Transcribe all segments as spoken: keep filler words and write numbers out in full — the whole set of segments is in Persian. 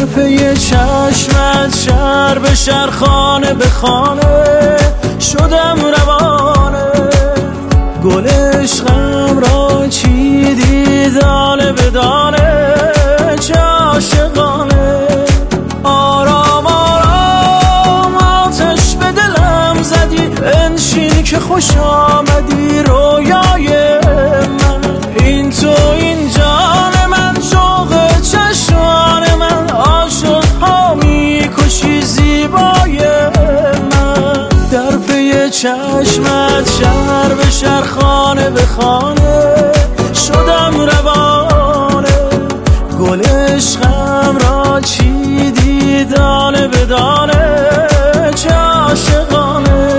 در پی چشمت شهر به شهر خانه به خانه شدم روانه. گل عشقم را چیدی دانه به دانه چه عاشقانه. آرام آرام آتش به دلم زدی انشین که خوش آمدی رویای من. این تو این جان من شوق چشمان من عاشق ها میکشی زیبای من. در پی چشمت شهر به شهر خانه به خانه شدم روانه. گل عشقم را چیدی دانه به دانه چه عاشقانه.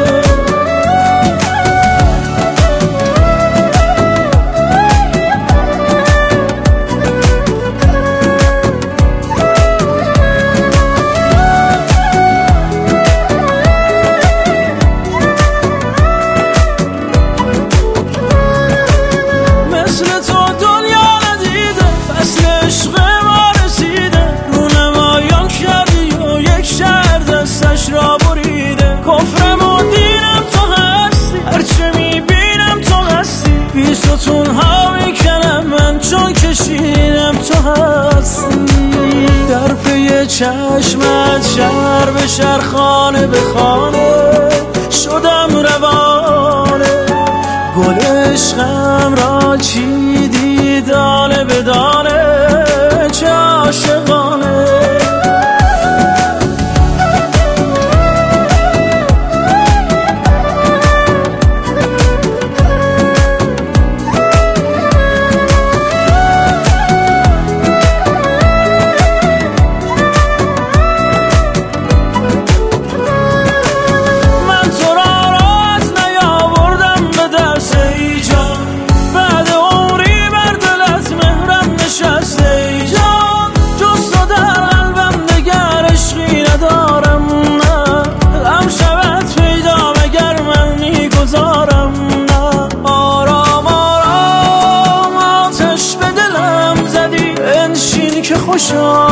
ستون ها میکنم من چون کشیدم تو هستی. در پی چشمت شهر به شهر خانه به خانه شدم روانه. گل عشقم را چیدی دانه به دانه چه عاشقانه. خوش